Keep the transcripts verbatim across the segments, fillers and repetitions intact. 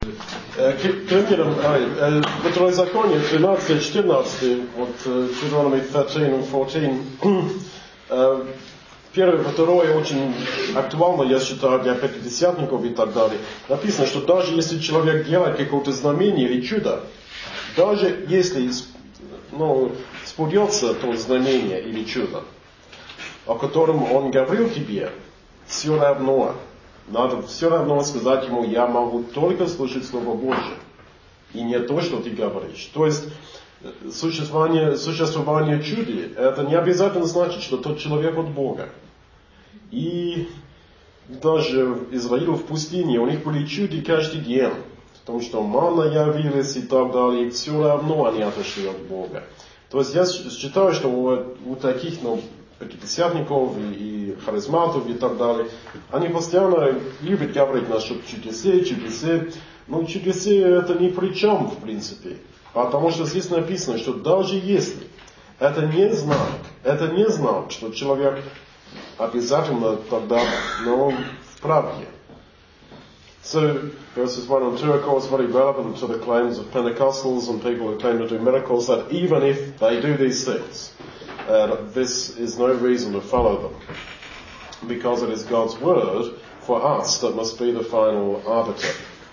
К примерам, в Второзаконие тринадцать четырнадцать, вот Deuteronomy thirteen and fourteen, первое, второе очень актуально, я считаю, для пятидесятников и так далее. Написано, что даже если человек делает какое-то знамение или чудо, даже если ну, сбудется то знамение или чудо, о котором он говорил тебе, все равно, надо все равно сказать ему, я могу только слушать Слово Божье, и не то, что ты говоришь. То есть, существование, существование чуда, это не обязательно значит, что тот человек от Бога. И даже в Израиле в пустыне, у них были чуды каждый день, в том, что манна явилась и так далее, и все равно они отошли от Бога. То есть, я считаю, что у, у таких, ну, пятидесятников и, и харизматов и так далее, они постоянно любят говорить насчет чудесей, чудесей. Но чудесей это ни при чем, в принципе. Потому что здесь написано, что даже если это не знак, это не знак, что человек обязательно тогда, но в правде. So, verses one and two, of course, very relevant to the claims of Pentecostals and people who claim to do miracles, that even if they do these things, Uh, this is no reason to follow them, because it is God's word for us that must be the final arbiter.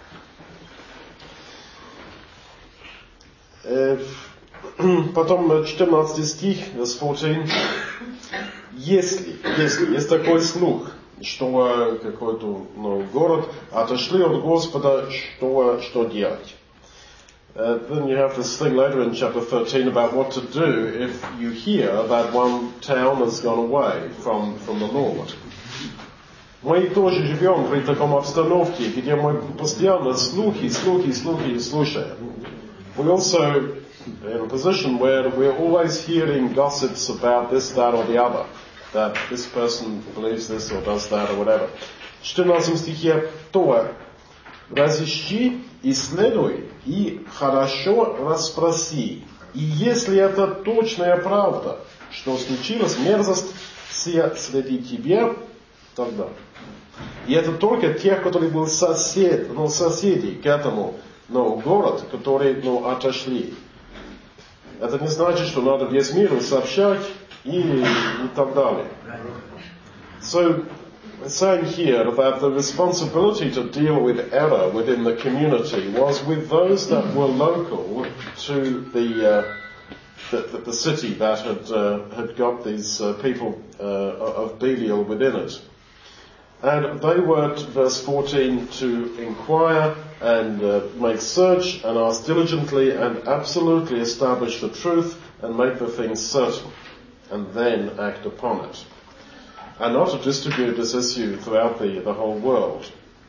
Потом четырнадцатый стих, verse fourteen. Если, если есть такой слух, что какой-то ну, город отошли от Господа, что, что делать? Uh, then you have this thing later in chapter thirteen about what to do if you hear that one town has gone away from, from the Lord. Мы тоже живем при таком обстановке, где мы постоянно слухи, слухи, слухи слушаем. We also in a position where we're always hearing gossips about this, that or the other. That this person believes this or does that or whatever. В четырнадцатом стихе то разыщи, исследуй и хорошо расспроси. И если это точная правда, что случилась мерзость среди тебя, тогда. И это только тех, которые были сосед, ну, соседи к этому ну, город, которые ну, отошли. Это не значит, что надо весь мир сообщать и, и так далее. So, saying here that the responsibility to deal with error within the community was with those that were local to the uh, the, the city that had uh, had got these uh, people uh, of Belial within it, and they were, verse fourteen, to inquire and uh, make search and ask diligently and absolutely establish the truth and make the thing certain, and then act upon it. And not to distribute this issue throughout the, the whole world.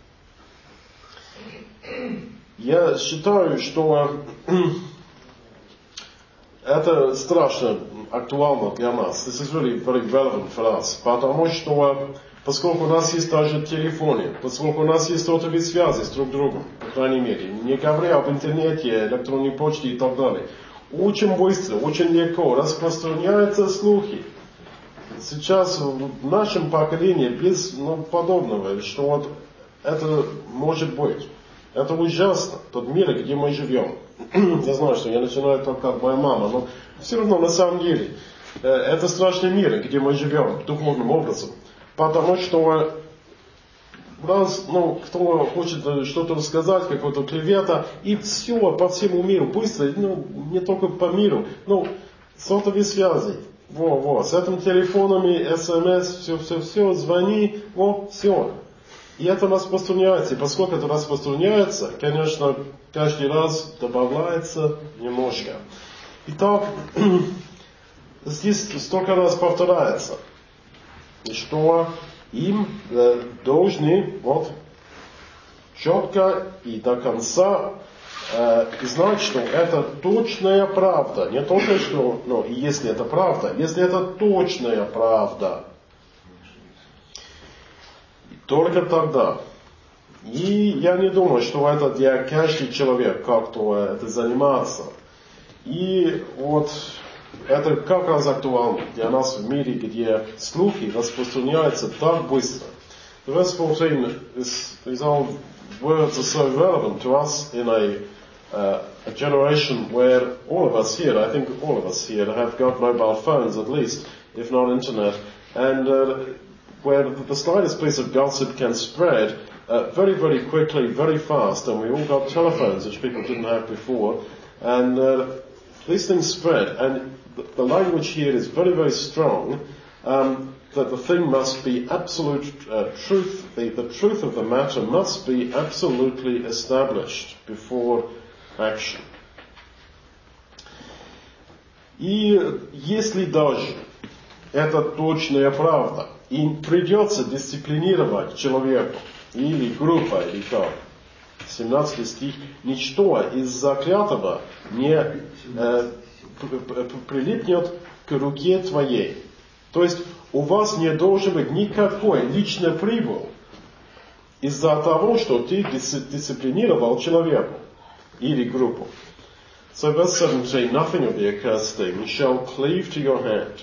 Я считаю, что это страшно актуально для нас. This is really very relevant for us. Потому что, поскольку у нас есть даже телефоны, поскольку у нас есть сотовые связи с друг другом, по крайней мере, не говоря об интернете, электронной почте и так далее, очень быстро, очень легко распространяются слухи. Сейчас в нашем поколении без ну, подобного, что вот это может быть. Это ужасно, тот мир, где мы живем. Я знаю, что я начинаю так, как моя мама, но все равно на самом деле это страшный мир, где мы живем духовным образом. Потому что раз, ну, кто хочет что-то сказать, какую-то клевета, и все по всему миру быстро, ну, не только по миру, ну, сотовые связи. Во, во, с этим телефонами, смс, все, все, все, звони, во, все. И это распространяется. И поскольку это распространяется, конечно, каждый раз добавляется немножко. Итак, здесь столько раз повторяется, что им э, должны вот четко и до конца э, знать, что это точная правда. Не только что, ну, если это правда, если это точная правда. Только тогда. И я не думаю, что это для каждого человека как-то это заниматься. И вот это как раз актуально для нас в мире, где слухи распространяются так быстро. Verse fourteen is, is all words are so relevant to us in a, uh, a generation where all of us here, I think all of us here, have got mobile phones at least, if not internet, and uh, where the slightest piece of gossip can spread uh, very, very quickly, very fast, and we all got telephones, which people didn't have before, and uh, these things spread, and the, the language here is very, very strong, um, that the thing must be absolute uh, truth, the, the truth of the matter must be absolutely established before action. И если даже это точная правда, и придется дисциплинировать человека, или группа, или как, семнадцатый стих, ничто из заклятого не э, прилипнет к руке твоей. То есть у вас не должен быть никакой личной прибыли из-за того, что ты дисциплинировал человека или группу. So verse seventeen, nothing of the accursed thing shall cleave to your hand.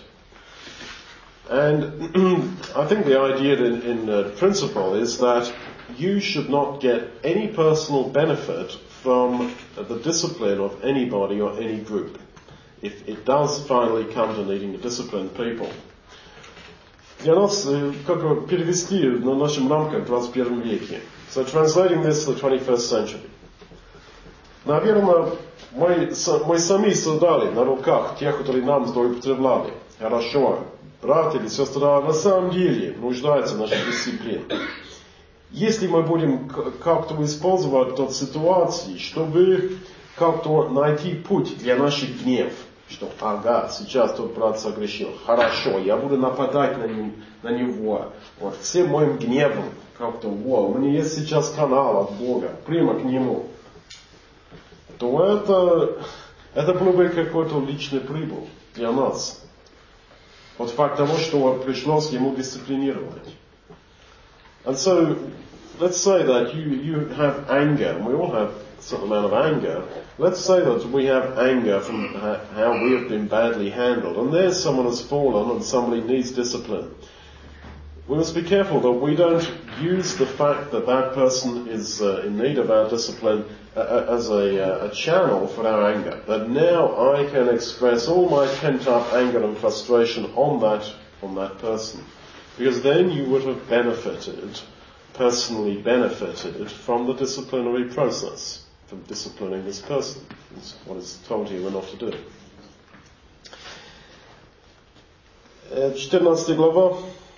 And I think the idea in, in uh, principle is that you should not get any personal benefit from uh, the discipline of anybody or any group, if it does finally come to needing to discipline people. Для нас, как бы перевести на нашем рамках в двадцать первом веке. So translating this to the twenty-first century. Наверное, мы, мы сами создали на руках тех, которые нам злоупотребляли. Хорошо. Брат или сестра на самом деле нуждается в нашей дисциплине. Если мы будем как-то использовать тот ситуации, чтобы как-то найти путь для наших гнев, что, ага, сейчас тот брат согрешил, хорошо, я буду нападать на, не, на него, вот, всем моим гневом, как-то, во, у меня есть сейчас канал от Бога, прямо к нему, то это, это было бы какой-то личный прибыль для нас. Вот факт того, что пришлось ему дисциплинировать. And so, let's say that you, you have anger, and we all have some amount of anger. Let's say that we have anger from how we have been badly handled, and there's someone has fallen and somebody needs discipline. We must be careful that we don't use the fact that that person is uh, in need of our discipline uh, as a, uh, a channel for our anger. That now I can express all my pent-up anger and frustration on that, on that person. Because then you would have benefited, personally benefited from the disciplinary process, from disciplining this person. That's what is told here we're not to do. четырнадцатая глава.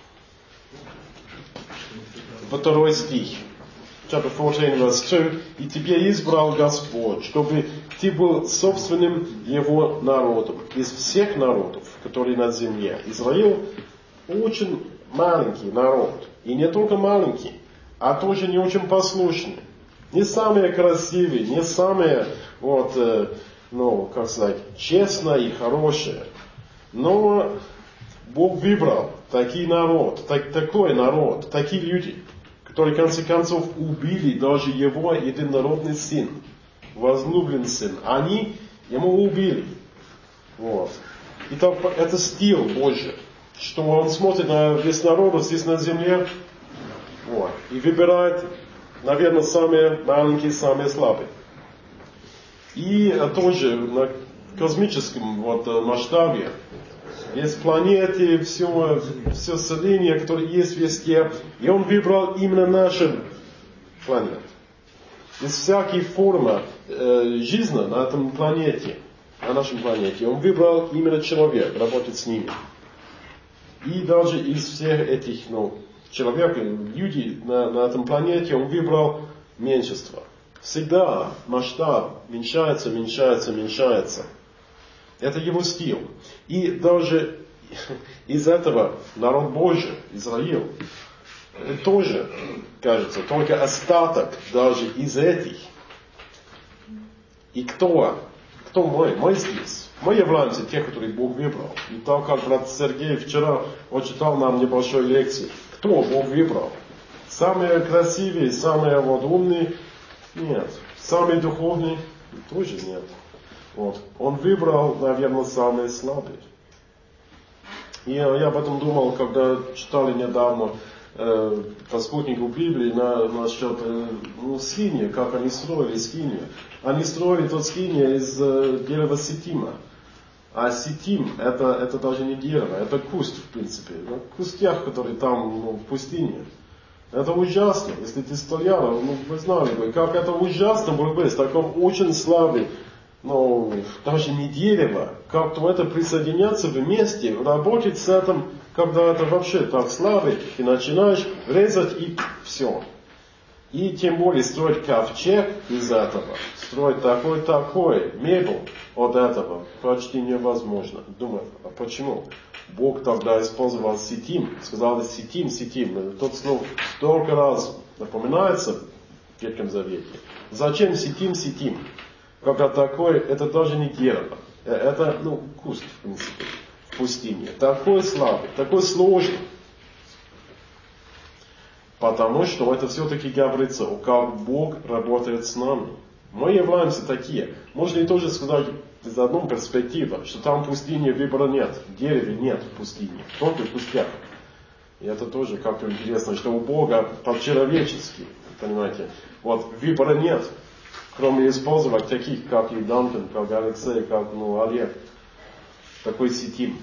Второй стих. Chapter fourteen, verse two. «И тебе избрал Господь, чтобы ты был собственным Его народом из всех народов, которые на земле». Израиль очень маленький народ. И не только маленький, а тоже не очень послушный. Не самые красивые, не самые, вот, э, ну, как сказать, честные и хорошие. Но Бог выбрал такой народ, так, такой народ, такие люди, которые, в конце концов, убили даже его единородный сын, возлюбленный сын. Они ему убили. Вот. И так, это стиль Божий, что он смотрит на весь народ здесь на земле, вот, и выбирает, наверное, самые маленькие, самые слабые. И тоже на космическом вот, масштабе есть планеты, все, все селения, которые есть везде. И он выбрал именно нашу планету. Из всяких форм э, жизни на этом планете, на нашей планете, он выбрал именно человека, работать с ними. И даже из всех этих, ну, человек, людей на, на этом планете, он выбрал меньшинство. Всегда масштаб меньшается, меньшается, меньшается. Это его стиль. И даже из этого народ Божий, Израиль, тоже, кажется, только остаток даже из этих. И кто? Кто мы? Мы здесь. Мы являемся те, которые Бог выбрал. И так как брат Сергей вчера читал нам небольшой лекции. Кто Бог выбрал? Самые красивые, самые вот умные? Нет. Самые духовные? Тоже нет. Вот. Он выбрал, наверное, самые слабые. И я об этом думал, когда читали недавно э, по спутнику Библии на, насчет э, ну, скинии, как они строили скинию. Они строили тот скиния из э, дерева ситима. А ситим это, это даже не дерево, это куст в принципе. Ну, кустях, который там ну, в пустыне. Это ужасно. Если ты стоял, ну, вы знали бы, как это ужасно было бы, с таком очень слабым, ну, даже не дерево, как-то это присоединяться вместе, работать с этим, когда это вообще так слабый, и начинаешь резать и все. И тем более строить ковчег из этого, строить такой-такой мебель от этого почти невозможно. Думаю, а почему? Бог тогда использовал ситим, сказал ситим, ситим. Тот слово столько раз напоминается в Ветхом Завете. Зачем ситим, ситим? Когда такой, это даже не дерево. Это, ну, куст, в принципе, в пустыне. Такой слабый, такой сложный. Потому что это все-таки говорится, как Бог работает с нами. Мы являемся такие. Можно и тоже сказать из одной перспективы, что там в пустыне выбора нет, в дереве нет в пустыне, только в пустях. И это тоже как-то интересно, что у Бога по-человечески, понимаете, вот выбора нет, кроме использовать таких, как и Дантон, как Алексей, как ну, Олег, такой сетим.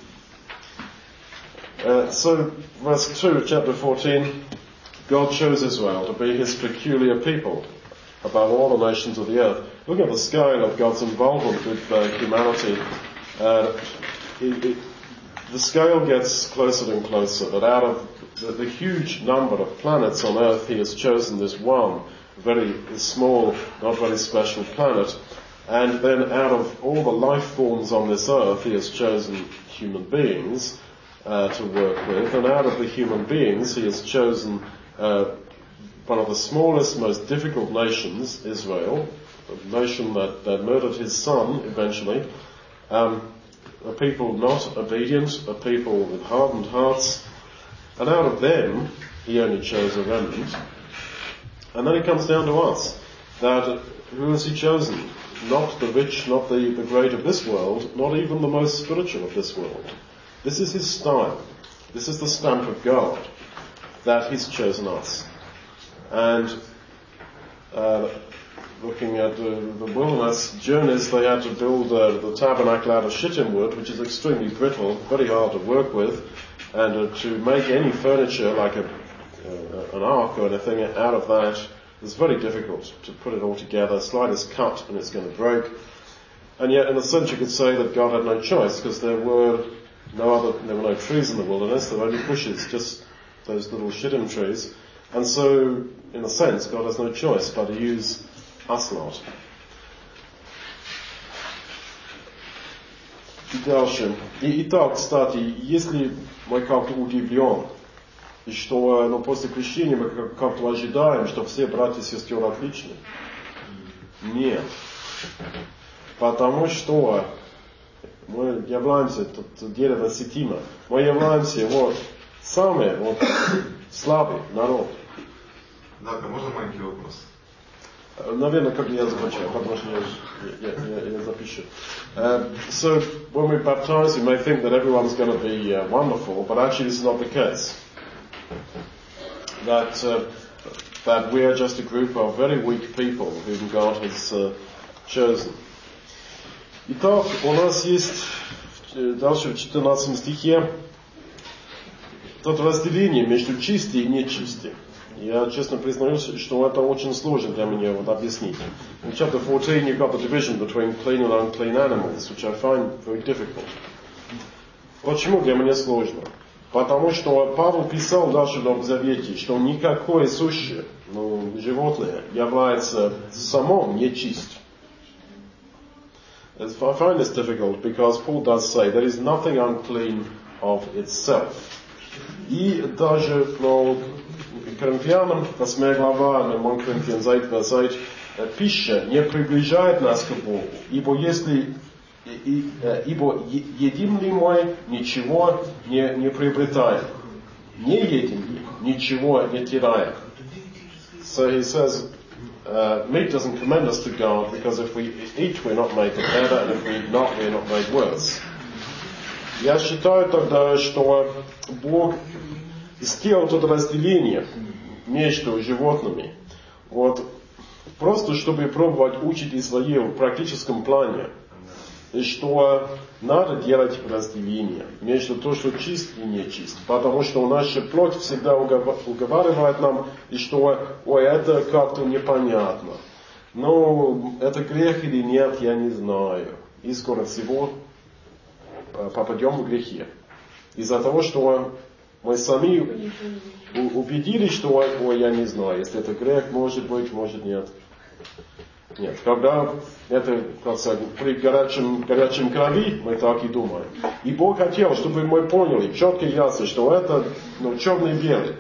Uh, so, verse two, chapter fourteen, God chose Israel to be his peculiar people above all the nations of the earth. Look at the scale of God's involvement with uh, humanity. Uh, it, it, the scale gets closer and closer, that out of the, the huge number of planets on earth, he has chosen this one very small, not very special planet. And then out of all the life forms on this earth, he has chosen human beings uh, to work with. And out of the human beings, he has chosen uh, one of the smallest, most difficult nations, Israel, a nation that, that murdered his son eventually, um, a people not obedient, a people with hardened hearts, and out of them he only chose a remnant. And then it comes down to us, that who has he chosen? Not the rich, not the, the great of this world, not even the most spiritual of this world. This is his style. This is the stamp of God, that he's chosen us. And uh, looking at uh, the wilderness journeys, they had to build uh, the tabernacle out of shittim wood, which is extremely brittle, very hard to work with, and uh, to make any furniture like a, uh, an ark or anything out of that is very difficult to put it all together. Slightest cut and it's going to break. And yet, in a sense, you could say that God had no choice, because there were no other, there were no trees in the wilderness. There were only bushes, just those little shittim trees. And so, in a sense, God has no choice but to use us lot. И дальше. И, итак, кстати, если мы как-то удивлен, и что ну, после крещения мы как-то ожидаем, что все братья и сестры отличны. Нет. Потому что мы являемся тут дерево ситима. Мы являемся вот самый вот слабый народ. Да, можно маленький вопрос? Наверное, как я замечаю, потому что я, я, я, я запишу. Uh, so, when we baptize, you may think that everyone's going to be uh, wonderful, but actually this is not the case. That, uh, that we are just a group of very weak people whom God has uh, chosen. Итак, у нас есть дальше в четырнадцатом стихе тут разделение между чистым и нечистым. Я честно признаюсь, что это очень сложно для меня вот объяснить. In chapter fourteen you've got the division between clean and unclean animals, which I find very difficult. Почему для меня сложно? Потому что Павел писал дальше в Новом Завете, что никакое сущее, ну, животное является самым нечист. I find this difficult because Paul does say there is nothing unclean of itself. И даже ну, Коринфянам, восьмая глава, one Corinthians eight, verse eight, пища не приближает нас к Богу, ибо если И, ибо едим ли мы, ничего не, не приобретаем. Не едим ли, ничего не теряем. So he says, uh, meat doesn't commend us to God, because if we eat, we're not made better, and if we eat not, we're not made worse. Я считаю тогда, что Бог сделать это разделение между животными. Вот, просто чтобы пробовать учить Израиль в практическом плане. И что надо делать разделение между то, что чист и нечист. Потому что наша плоть всегда уговаривает нам, и что, ой, это как-то непонятно. Но это грех или нет, я не знаю. И скоро всего попадем в грехи. Из-за того, что мы сами убедились, что ой, я не знаю, если это грех, может быть, может нет. Нет, когда это, как сказать, при горячем, горячем крови, мы так и думаем. И Бог хотел, чтобы мы поняли четко и ясно, что это ну, черный и белый.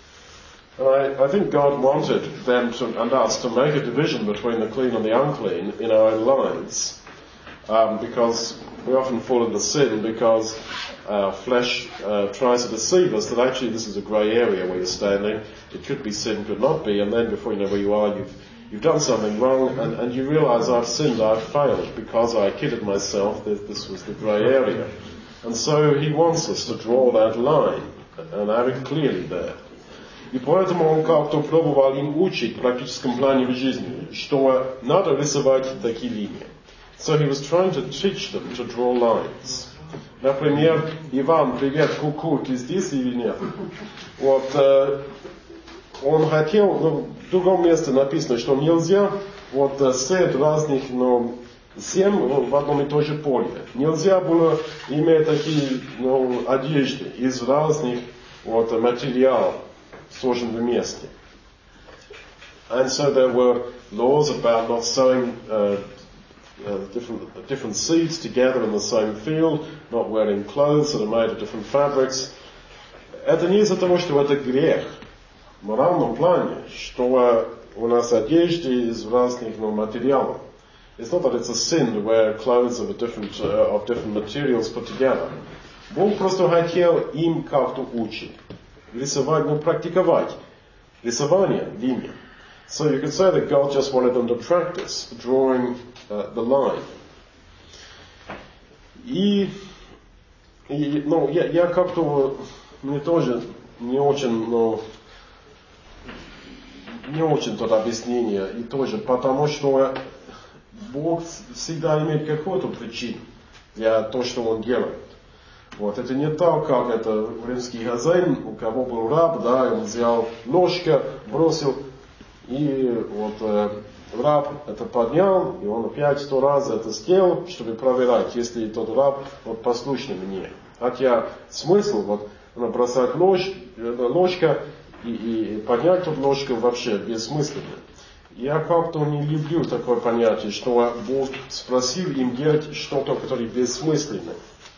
I, I think God wanted them to, and us to make a division between the clean and the unclean in our own lives. Um, because we often fall into sin because our flesh uh, tries to deceive us that actually this is a grey area where you're standing. It could be sin, could not be, and then before you know where you are, you've You've done something wrong, and, and you realize I've sinned, I've failed, because I kidded myself that this was the grey area. And so he wants us to draw that line, and have it clearly there. И поэтому он как-то пробовал им учить в практическом плане в жизни, что надо рисовать такие линии. So he was trying to teach them to draw lines. Например, Иван, привет, ку-ку, ты здесь или нет? Вот, э, он хотел, ну, в другом месте написано, что нельзя вот сеять разных, ну, семь в одном и том же поле. Нельзя было иметь такие, ну, одежды из разных вот материалов, сложенных вместе. And so there were laws about not sowing uh, uh, different, different seeds together in the same field, not wearing clothes that are made of different fabrics. Это не из-за того, что это грех. В моральном плане, что у нас одежды из разных ну, материалов. It's not that it's a sin to wear clothes of a different uh, of different materials put together. Бог просто хотел им как-то учить, рисовать, ну практиковать рисование линий. So you could say that God just wanted them to practice drawing uh, the line. И, и ну я, я как-то мне тоже не очень, ну не очень тут объяснение, и тоже потому, что Бог всегда имеет какую-то причину для того, что Он делает. Вот, это не так, как это римский хозяин, у кого был раб, да, и он взял ложка, бросил, и вот э, раб это поднял, и он опять сто раз это сделал, чтобы проверять, если тот раб вот послушный мне. Хотя смысл вот бросать ложь, ложка, И, и поднять тут ложку вообще бессмысленно. Я как-то не люблю такое понятие, что Бог спросил им делать что-то, которое бессмысленно.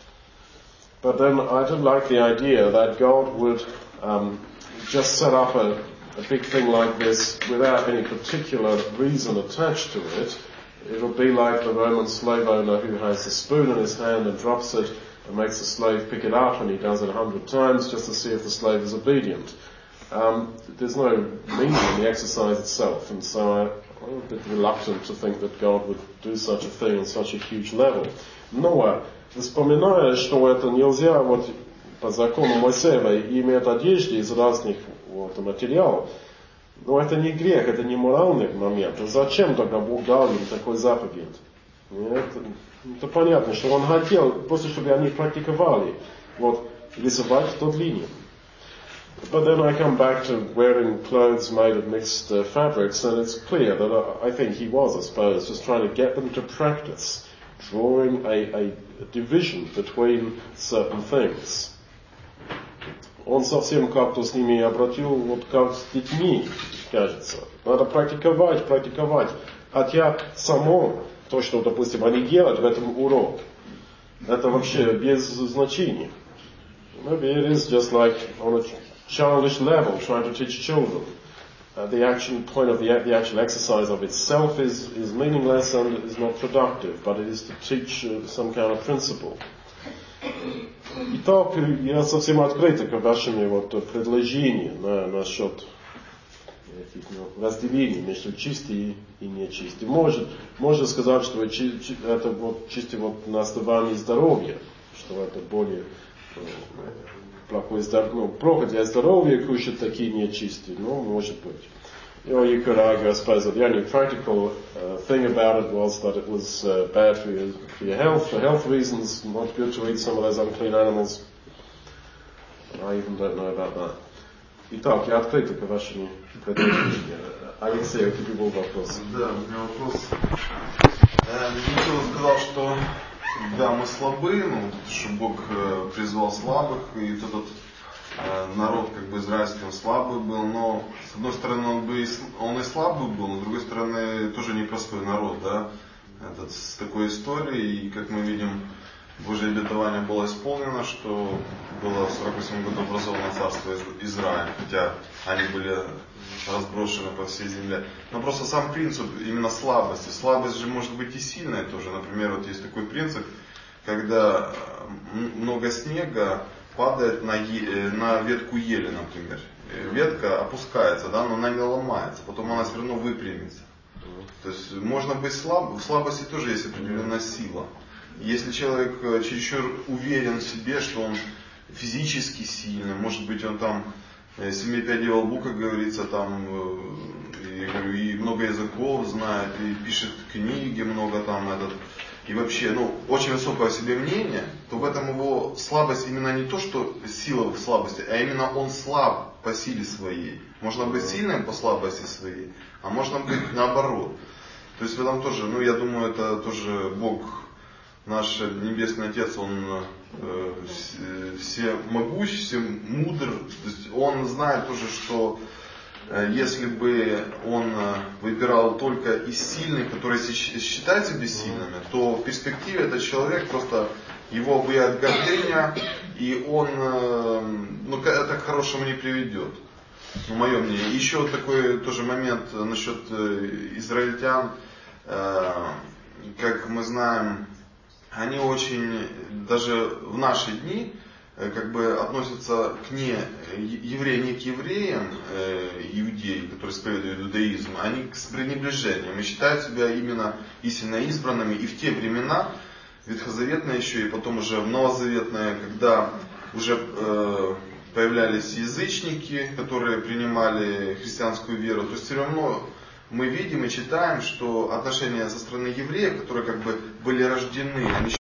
But then I don't like the idea that God would um, just set up a, a big thing like this without any particular reason attached to it. It will be like the Roman slave owner who has a spoon in his hand and drops it and makes the slave pick it up, and he does it a hundred times just to see if the slave is obedient. Um, there's no meaning in the exercise itself, and so I, I'm a bit reluctant to think that God would do such a thing on such a huge level. Но, вспоминая, что это нельзя вот по закону Моисеева иметь одежды из разных вот, материалов, но это не грех, это не моральный момент. А зачем тогда Бог дал им такой заповедь? Это, это понятно, что Он хотел просто, чтобы они практиковали, вот, рисовать тот линию. But then I come back to wearing clothes made of mixed uh, fabrics, and it's clear that I, I think he was, I suppose, just trying to get them to practice drawing a, a division between certain things. Он совсем как-то с ними обратил, вот как с детьми, кажется. Надо практиковать, практиковать. Хотя само то, что, допустим, они делают в этом урок, это вообще без значения. Maybe it is just like on a childish level, trying to teach children. Uh, the action point of the, the actual exercise of itself is, is meaningless and is not productive, but it is to teach uh, some kind of principle. Итак, я совсем открыт к вашим вот предложениям на, насчет этих, ну, разделений между чистым и нечистым. Может, можно сказать, что это вот чисто вот на основании здоровья, что это более что плохое здоровье, ну, плохо для здоровья кушать такие нечистые, ну, может быть. Or you could argue, I suppose, that the only practical uh, thing about it was that it was uh, bad for your, for your health, for health reasons, not good to eat some of those unclean animals. I even don't know about that. Итак, я открыт к вашим предложениям. Алексей, у тебя был вопрос. Да, у меня вопрос. Михаил сказал, что да, мы слабы, ну, что Бог призвал слабых, и этот народ как бы израильский он слабый был, но с одной стороны он, бы и, он и слабый был, но с другой стороны тоже непростой народ, да, этот, с такой историей, и как мы видим, Божье обетование было исполнено, что было в сорок восьмом году образовано царство Израиль, хотя они были разброшены по всей земле. Но просто сам принцип именно слабости. Слабость же может быть и сильная тоже. Например, вот есть такой принцип, когда много снега падает на, е, на ветку ели, например. Ветка опускается, да, но она не ломается, потом она все равно выпрямится. То есть можно быть слабым, в слабости тоже есть определенная сила. Если человек чересчур уверен в себе, что он физически сильный, может быть он там семи пядей во лбу, как говорится, там и, говорю, и много языков знает, и пишет книги много там этот, и вообще, ну, очень высокое о себе мнение, то в этом его слабость именно не то, что сила в слабости, а именно он слаб по силе своей. Можно быть сильным по слабости своей, а можно быть наоборот. То есть в этом тоже, ну я думаю, это тоже Бог, наш Небесный Отец, Он э, всемогущ, всемудр, то есть Он знает тоже, что э, если бы Он выбирал только из сильных, которые считают себя сильными, то в перспективе этот человек просто, его обуяет гордыня, и он э, ну, это к хорошему не приведет. Ну, мое мнение. Еще вот такой тоже момент насчет э, израильтян, э, как мы знаем, они очень, даже в наши дни, как бы относятся к не евреям, не к евреям, э, иудеи, которые исповедуют иудаизм, они с пренебрежением и считают себя именно истинно избранными. И в те времена, ветхозаветные еще, и потом уже в новозаветные, когда уже э, появлялись язычники, которые принимали христианскую веру, то есть все равно мы видим и читаем, что отношения со стороны евреев, которые как бы были рождены, они